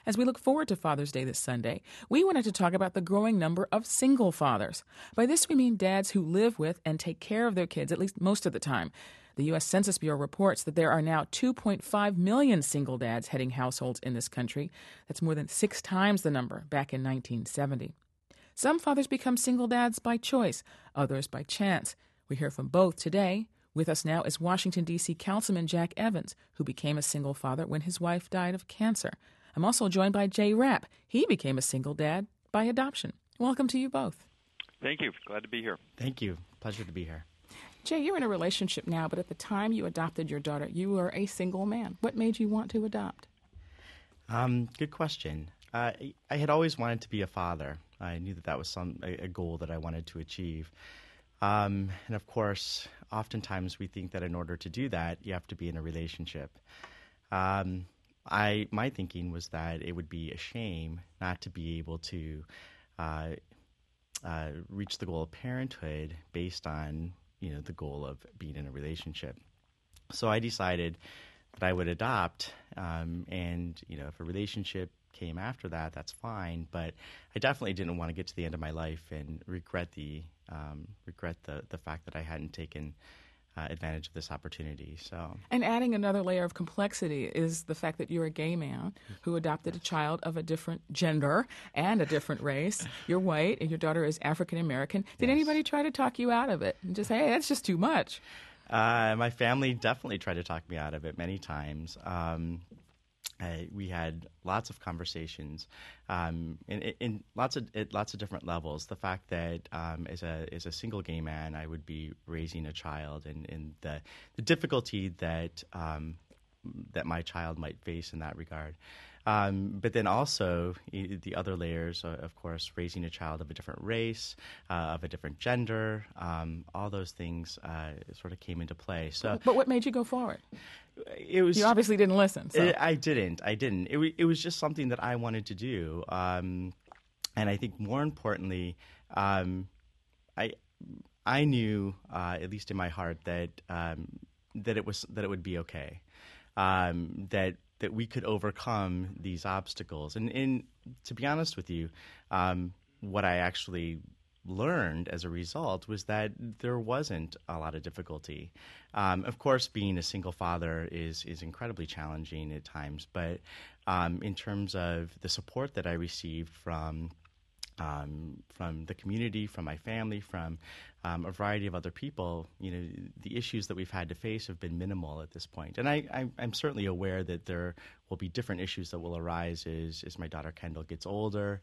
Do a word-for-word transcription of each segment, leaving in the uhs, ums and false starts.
As we look forward to Father's Day this Sunday, we wanted to talk about the growing number of single fathers. By this we mean dads who live with and take care of their kids, at least most of the time. The U S Census Bureau reports that there are now two point five million single dads heading households in this country. That's more than six times the number back in nineteen seventy. Some fathers become single dads by choice, others by chance. We hear from both today. With us now is Washington, D C Councilman Jack Evans, who became a single father when his wife died of cancer. I'm also joined by Jay Rapp. He became a single dad by adoption. Welcome to you both. Thank you. Glad to be here. Thank you. Pleasure to be here. Jay, you're in a relationship now, but at the time you adopted your daughter, you were a single man. What made you want to adopt? Um, good question. Uh, I had always wanted to be a father. I knew that that was some a, a goal that I wanted to achieve. Um, and of course, oftentimes we think that in order to do that, you have to be in a relationship. Um, I my thinking was that it would be a shame not to be able to uh, uh, reach the goal of parenthood based on you know the goal of being in a relationship. So I decided that I would adopt, um, and you know if a relationship came after that, that's fine. But I definitely didn't want to get to the end of my life and regret the um, regret the the fact that I hadn't taken uh, advantage of this opportunity. So, and adding another layer of complexity is the fact that you're a gay man who adopted a child of a different gender and a different race. You're white, and your daughter is African American. Did yes. anybody try to talk you out of it and just say, "Hey, that's just too much"? Uh, my family definitely tried to talk me out of it many times. Um, Uh, we had lots of conversations, um, in, in lots of at lots of different levels. The fact that um, as a as a single gay man, I would be raising a child, and, and the the difficulty that um, that my child might face in that regard. Um, but then also the other layers, uh, of course, raising a child of a different race, uh, of a different gender, um, all those things uh, sort of came into play. So, but what made you go forward? It was you obviously didn't listen. So. It, I didn't. I didn't. It, w- it was just something that I wanted to do, um, and I think more importantly, um, I I knew, uh, at least in my heart, that um, that it was that it would be okay, um, that. that we could overcome these obstacles. And, and to be honest with you, um, what I actually learned as a result was that there wasn't a lot of difficulty. Um, of course, being a single father is is incredibly challenging at times, but um, in terms of the support that I received from Um, from the community, from my family, from um, a variety of other people, you know, the issues that we've had to face have been minimal at this point. And I, I, I'm certainly aware that there will be different issues that will arise as, as my daughter Kendall gets older,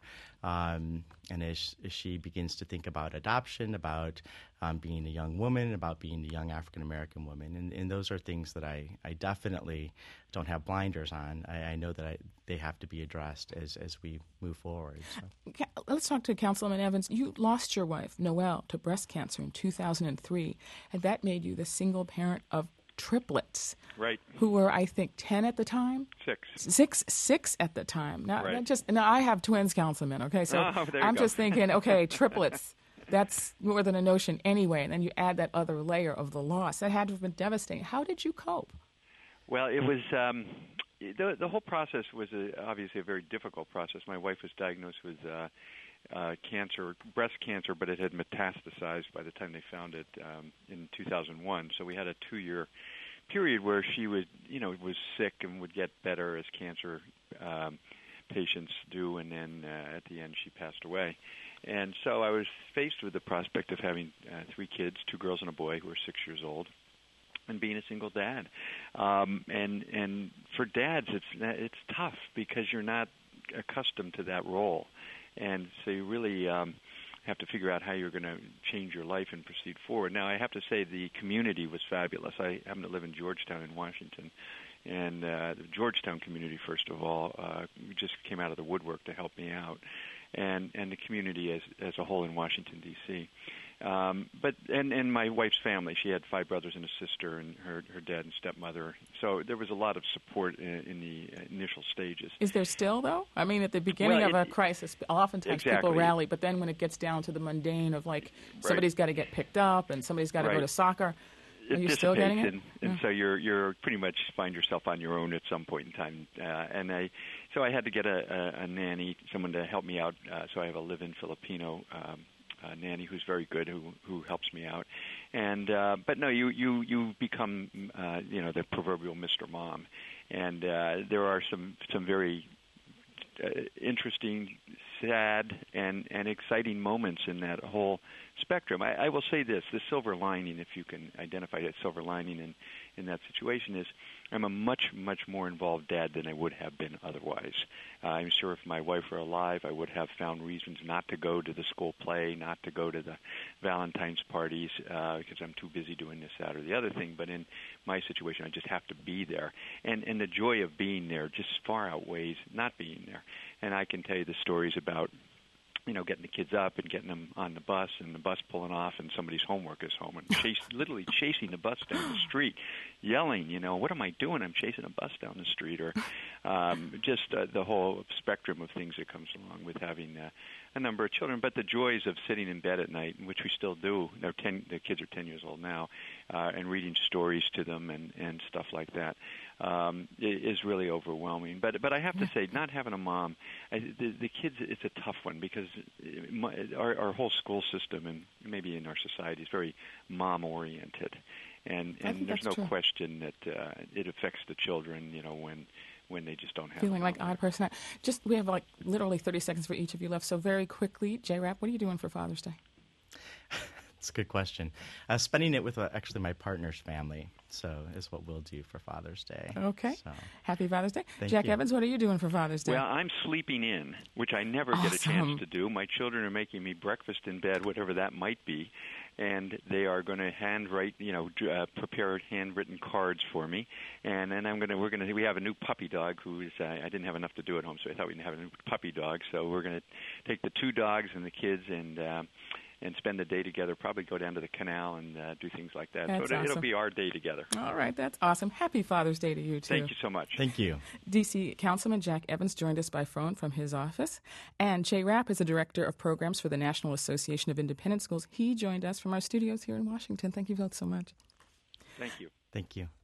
um, and as, as she begins to think about adoption, about um, being a young woman, about being a young African-American woman. And, and those are things that I, I definitely don't have blinders on. I, I know that I, they have to be addressed as, as we move forward. So. Let's talk to Councilman Evans. You lost your wife, Noelle, to breast cancer in two thousand three, and that made you the single parent of triplets. Right. Who were, I think, ten at the time? Six. Six, six at the time. Now, right. that just, now I have twins, Councilman, okay? So oh, I'm go. just thinking, okay, triplets. That's more than a notion anyway, and then you add that other layer of the loss. That had to have been devastating. How did you cope? Well, it was um, the the whole process was a, obviously a very difficult process. My wife was diagnosed with uh, uh, cancer, breast cancer, but it had metastasized by the time they found it um, in two thousand one. So we had a two-year period where she was, you know, was sick and would get better as cancer um, patients do, and then uh, at the end she passed away. And so I was faced with the prospect of having uh, three kids, two girls and a boy, who were six years old, and being a single dad. Um, and and for dads, it's it's tough because you're not accustomed to that role, and so you really um, have to figure out how you're going to change your life and proceed forward. Now, I have to say the community was fabulous. I happen to live in Georgetown in Washington, and uh, the Georgetown community, first of all, uh, just came out of the woodwork to help me out, and and the community as as a whole in Washington, D C Um, but and, and my wife's family, she had five brothers and a sister, and her her dad and stepmother. So there was a lot of support in, in the initial stages. Is there still, though? I mean, at the beginning well, of it, a crisis, oftentimes exactly. people rally, but then when it gets down to the mundane of like somebody's right. got to get picked up and somebody's got to right. go to soccer, it are you still getting it? And, and yeah. so you're you're pretty much find yourself on your own at some point in time. Uh, and I, so I had to get a, a, a nanny, someone to help me out. Uh, so I have a live-in Filipino um, uh, nanny who's very good, who who helps me out. And uh, but no, you you you become uh, you know the proverbial Mister Mom, and uh, there are some some very uh, interesting, sad, and and exciting moments in that whole spectrum. I, I will say this: the silver lining, if you can identify that silver lining in in that situation, is I'm a much, much more involved dad than I would have been otherwise. Uh, I'm sure if my wife were alive, I would have found reasons not to go to the school play, not to go to the Valentine's parties, uh, because I'm too busy doing this, that, or the other thing. But in my situation, I just have to be there. And, and the joy of being there just far outweighs not being there. And I can tell you the stories about you know, getting the kids up and getting them on the bus, and the bus pulling off, and somebody's homework is home, and chase, literally chasing the bus down the street, yelling, you know, what am I doing? I'm chasing a bus down the street, or um, just uh, the whole spectrum of things that comes along with having uh, a number of children. But the joys of sitting in bed at night, which we still do. They're ten, the kids are ten years old now, uh, and reading stories to them and, and stuff like that. Um, is really overwhelming. But but I have to say, not having a mom, I, the, the kids, it's a tough one because my, our, our whole school system and maybe in our society is very mom-oriented. And, and there's no true. question that uh, it affects the children, you know, when when they just don't have feeling a like odd person. Just we have like literally thirty seconds for each of you left. So very quickly, J-Rap, what are you doing for Father's Day? It's a good question. Uh, spending it with uh, actually my partner's family, so is what we'll do for Father's Day. Okay. So. Happy Father's Day. Thank Jack you. Evans, what are you doing for Father's Day? Well, I'm sleeping in, which I never awesome. get a chance to do. My children are making me breakfast in bed, whatever that might be, and they are going to handwrite, you know, uh, prepare handwritten cards for me, and then I'm going to, we're going to, we have a new puppy dog who is, uh, I didn't have enough to do at home, so I thought we'd have a new puppy dog, so we're going to take the two dogs and the kids and, uh, and spend the day together, probably go down to the canal and uh, do things like that. That's so it, awesome. It'll be our day together. All right, that's awesome. Happy Father's Day to you, too. Thank you so much. Thank you. D C Councilman Jack Evans joined us by phone from his office. And J-Rap is the Director of Programs for the National Association of Independent Schools. He joined us from our studios here in Washington. Thank you both so much. Thank you. Thank you.